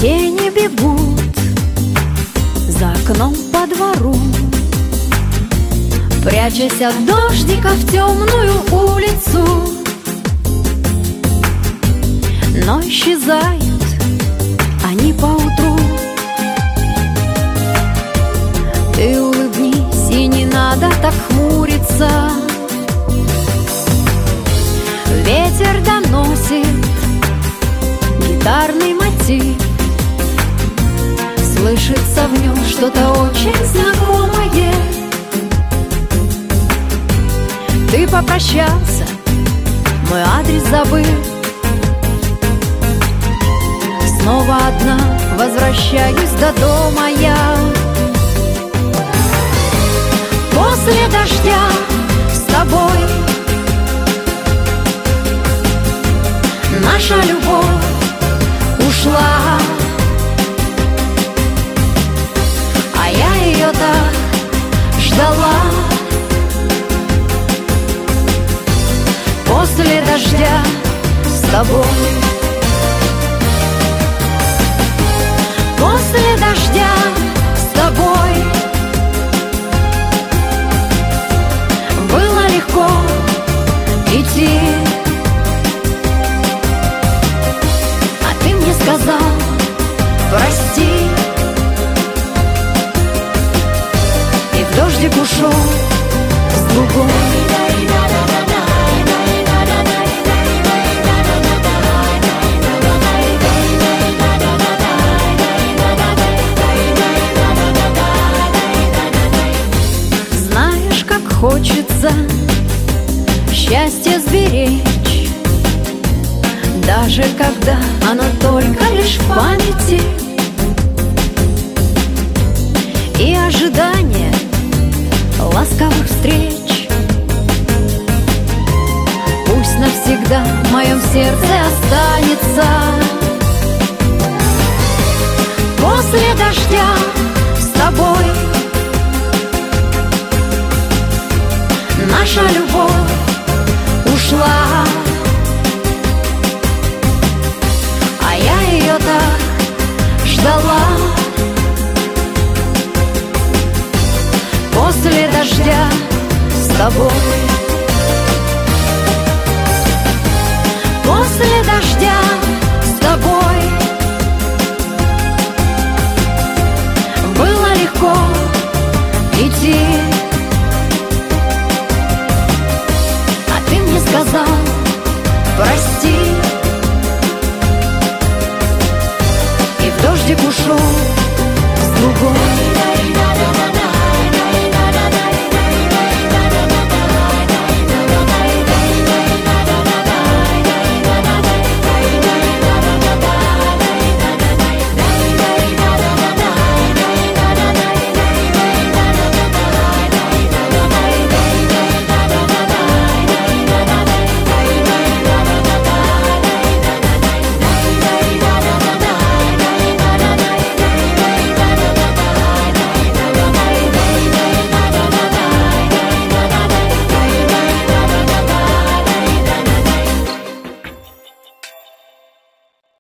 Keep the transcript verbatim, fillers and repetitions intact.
Тени бегут за окном по двору, прячась от дождика в темную улицу. Но исчезают они поутру. Ты улыбнись, и не надо так хмуриться. Ветер доносит гитарный мотив, слышится в нем что-то очень знакомое. Ты попрощался, мой адрес забыл. Снова одна возвращаюсь до дома я. После дождя с тобой наша любовь ушла, а я ее так ждала. После дождя с тобой, после дождя с тобой было легко идти. А ты мне сказал прости, и в дождик ушел с другой. Хочется счастье сберечь, даже когда оно только лишь в памяти. И ожидание ласковых встреч пусть навсегда в моем сердце останется. После дождя с тобой наша любовь ушла, а я ее так ждала. После дождя с тобой, после дождя с тобой было легко идти. Сказал прости, и в дождик ушел с другой.